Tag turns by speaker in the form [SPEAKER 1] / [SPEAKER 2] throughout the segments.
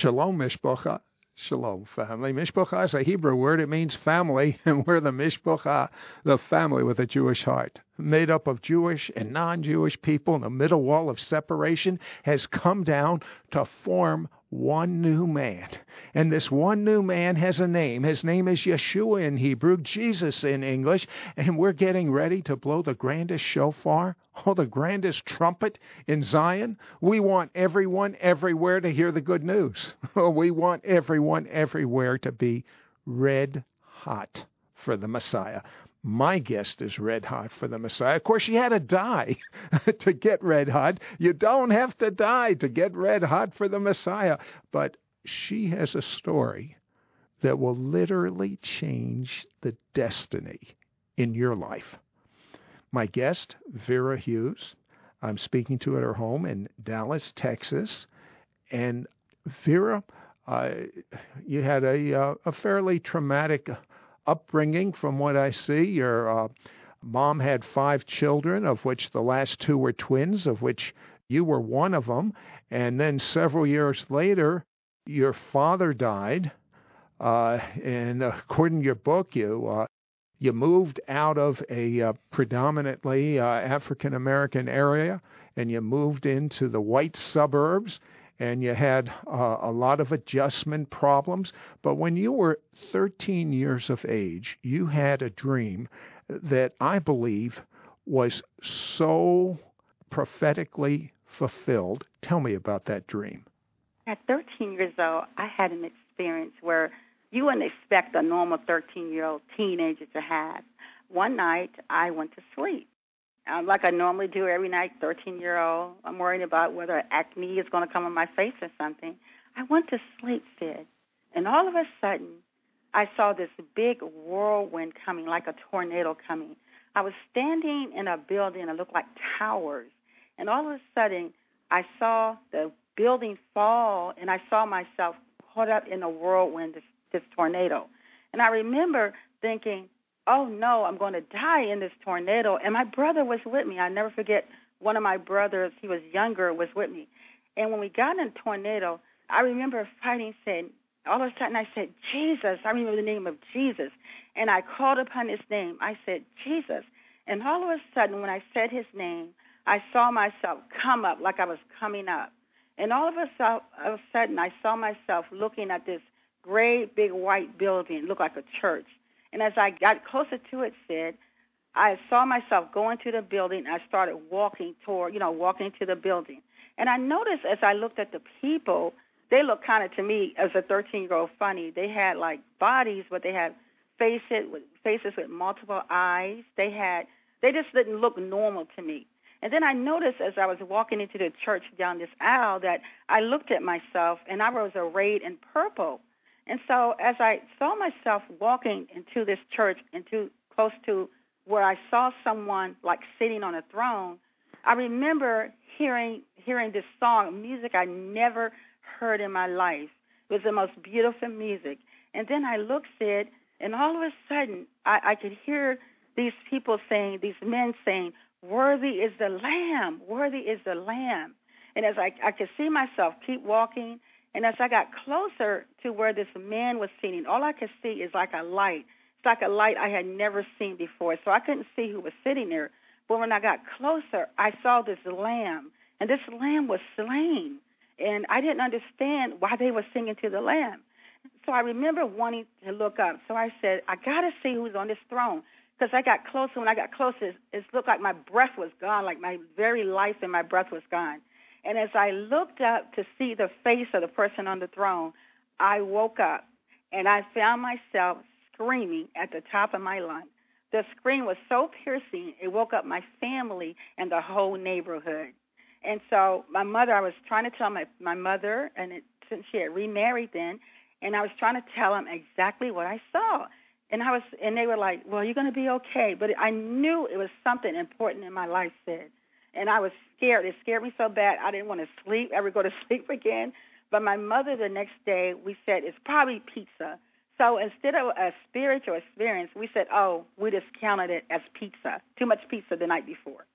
[SPEAKER 1] Shalom, Mishpacha. Shalom, family. Mishpacha is a Hebrew word. It means family, and we're the Mishpacha, the family with a Jewish heart. Made up of Jewish and non-Jewish people, and the middle wall of separation has come down to form one new man. And this one new man has a name. His name is Yeshua in Hebrew, Jesus in English, and we're getting ready to blow the grandest shofar, the grandest trumpet in Zion. We want everyone everywhere to hear the good news. We want everyone everywhere to be red hot for the Messiah. My guest is red hot for the Messiah. Of course, she had to die to get red hot. You don't have to die to get red hot for the Messiah. But she has a story that will literally change the destiny in your life. My guest, Vera Hughes, I'm speaking to at her home in Dallas, Texas. And Vera, you had a fairly traumatic upbringing from what I see. Your mom had 5 children, of which the last 2 were twins, of which you were one of them. And then several years later, your father died. And according to your book, you moved out of a predominantly African-American area, and you moved into the white suburbs, and you had a lot of adjustment problems. But when you were 13 years of age, you had a dream that I believe was so prophetically fulfilled. Tell me about that dream.
[SPEAKER 2] At 13 years old, I had an experience where you wouldn't expect a normal 13-year-old teenager to have. One night, I went to sleep. Like I normally do every night, 13-year-old. I'm worried about whether acne is going to come on my face or something. I went to sleep, Sid, and all of a sudden, I saw this big whirlwind coming, like a tornado coming. I was standing in a building that looked like towers, and all of a sudden, I saw the building fall, and I saw myself caught up in a whirlwind, this tornado. And I remember thinking, oh, no, I'm going to die in this tornado. And my brother was with me. I never forget one of my brothers, he was younger, was with me. And when we got in the tornado, I remember fighting, saying, all of a sudden I said, Jesus. I remember the name of Jesus. And I called upon his name. I said, Jesus. And all of a sudden, when I said his name, I saw myself come up like I was coming up. And all of a sudden, I saw myself looking at this great big white building. It looked like a church. And as I got closer to it, Sid, I saw myself going to the building. I started walking to the building. And I noticed as I looked at the people, they looked kind of to me as a 13-year-old funny. They had like bodies, but they had faces with multiple eyes. They just didn't look normal to me. And then I noticed as I was walking into the church down this aisle that I looked at myself and I was arrayed in purple. And so as I saw myself walking into this church, close to where I saw someone like sitting on a throne, I remember hearing this song, music I never heard in my life. It was the most beautiful music. And then I looked, Sid, and all of a sudden I could hear these men saying, worthy is the Lamb, worthy is the Lamb. And as I could see myself keep walking, and as I got closer to where this man was sitting, all I could see is like a light. It's like a light I had never seen before, so I couldn't see who was sitting there. But when I got closer, I saw this lamb, and this lamb was slain. And I didn't understand why they were singing to the lamb. So I remember wanting to look up. So I said, I got to see who's on this throne. Because I got closer. When I got closer, it looked like my breath was gone, like my very life and my breath was gone. And as I looked up to see the face of the person on the throne, I woke up, and I found myself screaming at the top of my lungs. The scream was so piercing, it woke up my family and the whole neighborhood. And so my mother, I was trying to tell my mother, since she had remarried then, and I was trying to tell them exactly what I saw. And they were like, well, you're going to be okay. But I knew it was something important in my life, Sid. And I was scared. It scared me so bad I didn't want to ever go to sleep again. But my mother, the next day, we said, it's probably pizza. So instead of a spiritual experience, we said, we discounted it as pizza. Too much pizza the night before.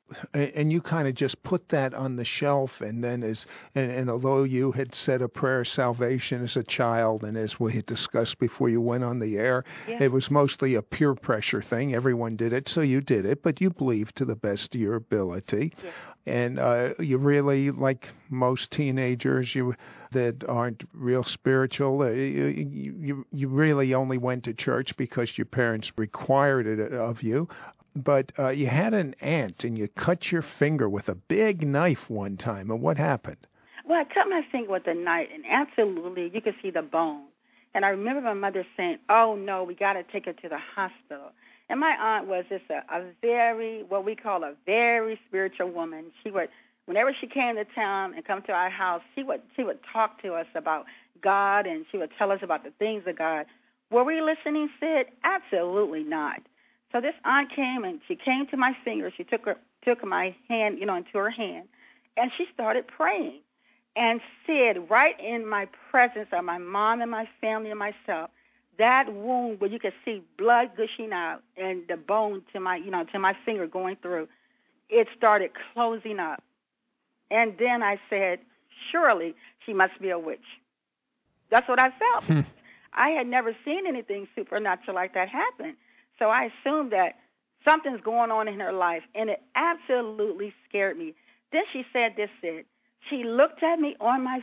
[SPEAKER 1] And you kind of just put that on the shelf, and then and although you had said a prayer of salvation as a child, and as we had discussed before you went on the air,
[SPEAKER 2] Yeah.
[SPEAKER 1] it was mostly a peer pressure thing. Everyone did it, so you did it, but you believed to the best of your ability.
[SPEAKER 2] Yeah.
[SPEAKER 1] And you really, like most teenagers, that aren't real spiritual, you really only went to church because your parents required it of you. But you had an aunt, and you cut your finger with a big knife one time. And what happened?
[SPEAKER 2] Well, I cut my finger with a knife, and absolutely, you could see the bone. And I remember my mother saying, "Oh no, we got to take her to the hospital." And my aunt was just a very, what we call a very spiritual woman. She would, whenever she came to town and come to our house, she would talk to us about God, and she would tell us about the things of God. Were we listening, Sid? Absolutely not. So this aunt came, and she came to my finger. She took my hand, into her hand, and she started praying. And Sid, right in my presence of my mom and my family and myself, that wound where you could see blood gushing out and the bone to my finger going through, it started closing up. And then I said, surely she must be a witch. That's what I felt. I had never seen anything supernatural like that happen. So I assumed that something's going on in her life, and it absolutely scared me. Then she said this, Sid. She looked at me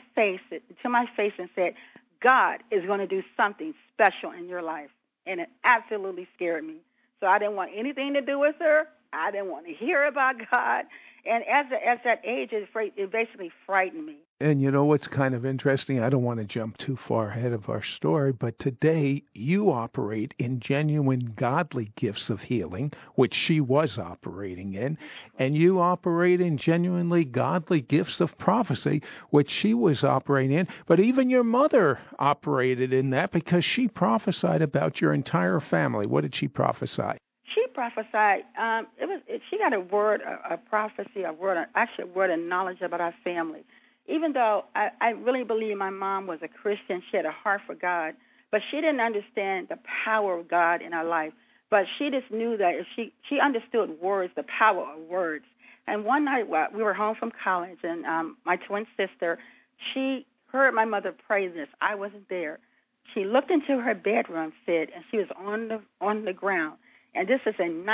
[SPEAKER 2] to my face and said, God is going to do something special in your life. And it absolutely scared me. So I didn't want anything to do with her. I didn't want to hear about God. And as that age, it basically frightened me.
[SPEAKER 1] And you know what's kind of interesting? I don't want to jump too far ahead of our story, but today you operate in genuine godly gifts of healing, which she was operating in, and you operate in genuinely godly gifts of prophecy, which she was operating in. But even your mother operated in that because she prophesied about your entire family. What did she prophesy?
[SPEAKER 2] She prophesied. She got a word, a prophecy, a word of knowledge about our family. Even though I really believe my mom was a Christian, she had a heart for God, but she didn't understand the power of God in her life. But she just knew that if she understood words, the power of words. And one night we were home from college, and my twin sister, she heard my mother pray this. I wasn't there. She looked into her bedroom, Sid, and she was on the ground. And this is in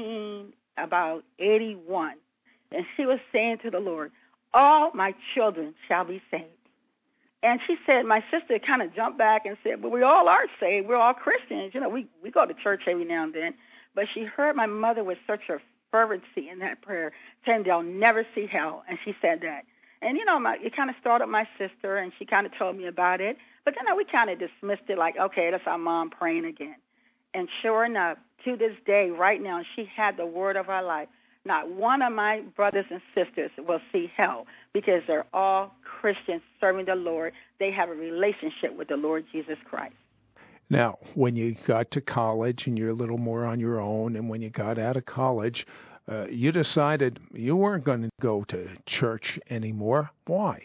[SPEAKER 2] 1981. And she was saying to the Lord, all my children shall be saved. And she said, my sister kind of jumped back and said, but we all are saved. We're all Christians. We go to church every now and then. But she heard my mother with such a fervency in that prayer, saying they'll never see hell. And she said that. And, it kind of started my sister, and she kind of told me about it. But then we kind of dismissed it like, okay, that's our mom praying again. And sure enough, to this day, right now, she had the word of our life. Not one of my brothers and sisters will see hell because they're all Christians serving the Lord. They have a relationship with the Lord Jesus Christ.
[SPEAKER 1] Now, when you got to college and you're a little more on your own, and when you got out of college, you decided you weren't going to go to church anymore. Why?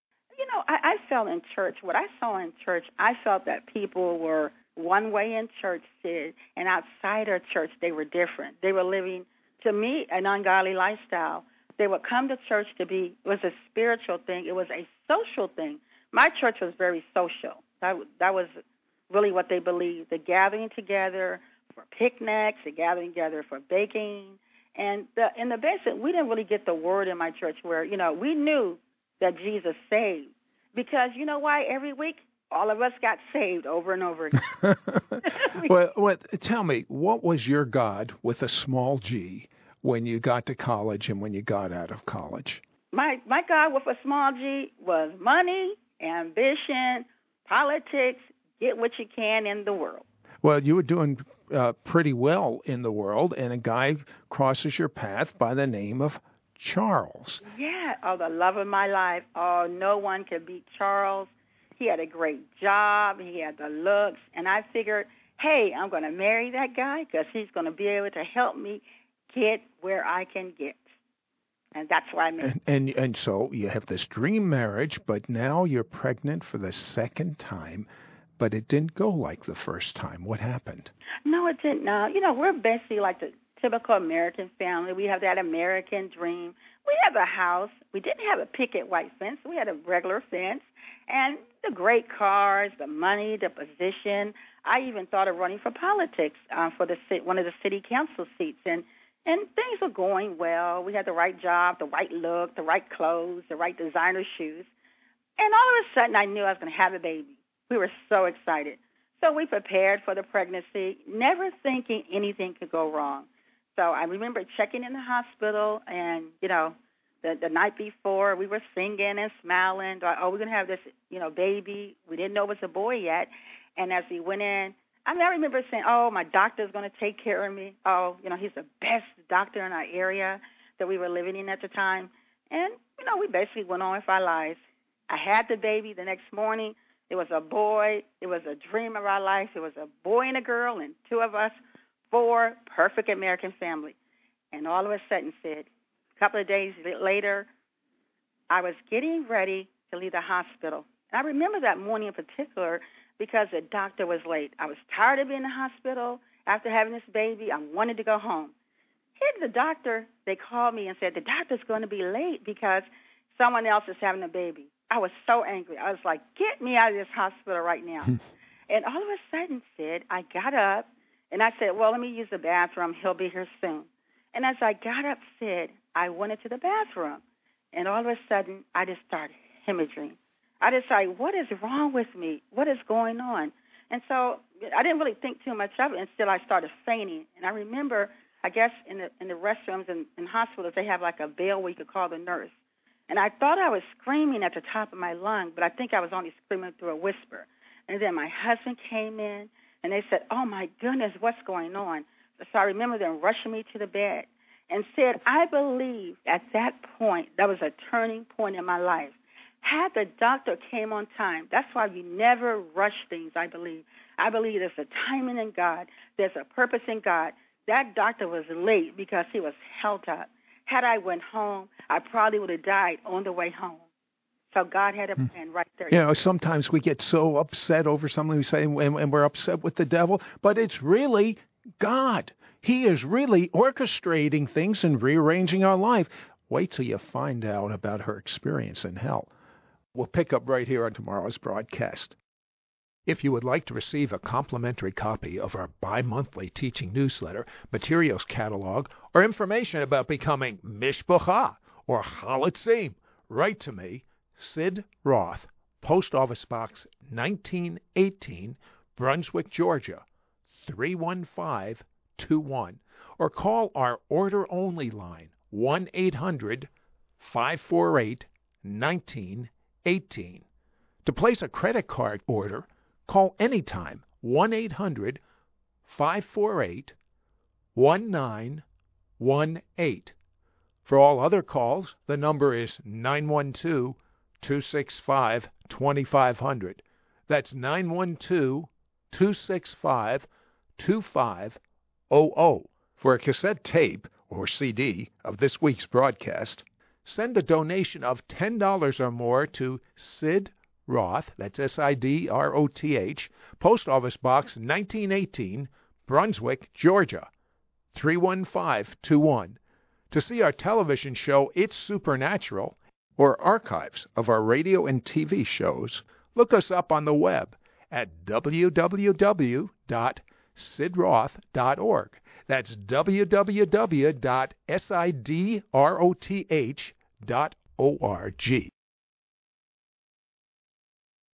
[SPEAKER 2] I felt in church. What I saw in church, I felt that people were one way in church, Sid, and outside of church, they were different. They were living, to me, an ungodly lifestyle. They would come to church it was a spiritual thing. It was a social thing. My church was very social. That was really what they believed, the gathering together for picnics, the gathering together for baking. And in the basic, we didn't really get the word in my church where, we knew that Jesus saved. Because you know why? Every week, all of us got saved over and over again.
[SPEAKER 1] Well, tell me, what was your God with a small g when you got to college and when you got out of college?
[SPEAKER 2] My God with a small g was money, ambition, politics, get what you can in the world.
[SPEAKER 1] Well, you were doing pretty well in the world, and a guy crosses your path by the name of Charles.
[SPEAKER 2] Yeah, the love of my life. Oh, no one could beat Charles. He had a great job. He had the looks. And I figured, hey, I'm going to marry that guy because he's going to be able to help me get where I can get. And that's why I married him.
[SPEAKER 1] And so you have this dream marriage, but now you're pregnant for the second time. But it didn't go like the first time. What happened?
[SPEAKER 2] No, it didn't. We're basically like typical American family. We have that American dream. We have a house. We didn't have a picket white fence. We had a regular fence. And the great cars, the money, the position. I even thought of running for politics for one of the city council seats. And things were going well. We had the right job, the right look, the right clothes, the right designer shoes. And all of a sudden, I knew I was going to have a baby. We were so excited. So we prepared for the pregnancy, never thinking anything could go wrong. So I remember checking in the hospital, and, the night before, we were singing and smiling. We're going to have this, baby. We didn't know it was a boy yet. And as we went in, I remember saying, my doctor's going to take care of me. He's the best doctor in our area that we were living in at the time. And, we basically went on with our lives. I had the baby the next morning. It was a boy. It was a dream of our life. It was a boy and a girl and two of us, 4 perfect American family. And all of a sudden, Sid, a couple of days later, I was getting ready to leave the hospital. And I remember that morning in particular because the doctor was late. I was tired of being in the hospital after having this baby. I wanted to go home. Here's the doctor. They called me and said, the doctor's going to be late because someone else is having a baby. I was so angry. I was like, get me out of this hospital right now. And all of a sudden, Sid, I got up, and I said, well, let me use the bathroom. He'll be here soon. And as I got up, Sid, I went into the bathroom. And all of a sudden, I just started hemorrhaging. I decided, what is wrong with me? What is going on? And so I didn't really think too much of it until I started fainting. And I remember, I guess, in the restrooms in hospitals, they have like a bell where you could call the nurse. And I thought I was screaming at the top of my lung, but I think I was only screaming through a whisper. And then my husband came in, and they said, oh, my goodness, what's going on? So I remember them rushing me to the bed and said, I believe at that point, that was a turning point in my life. Had the doctor came on time, that's why you never rush things, I believe. I believe there's a timing in God. There's a purpose in God. That doctor was late because he was held up. Had I went home, I probably would have died on the way home. So God had a plan right there.
[SPEAKER 1] Sometimes we get so upset over something we say, and we're upset with the devil, but it's really God. He is really orchestrating things and rearranging our life. Wait till you find out about her experience in hell. We'll pick up right here on tomorrow's broadcast. If you would like to receive a complimentary copy of our bi-monthly teaching newsletter, materials catalog, or information about becoming Mishpacha or Chalatzim, write to me, Sid Roth, Post Office Box 1918, Brunswick, Georgia, 31521, or call our order-only line, 1-800-548-1918. To place a credit card order, call anytime, 1-800-548-1918. For all other calls, the number is 912-265-2500. That's 912-265-2500. For a cassette tape or CD of this week's broadcast, send a donation of $10 or more to Sid Roth, that's SIDROTH, Post Office Box 1918, Brunswick, Georgia, 31521. To see our television show, It's Supernatural, or archives of our radio and TV shows, look us up on the web at www.sidroth.org. That's www.sidroth.org.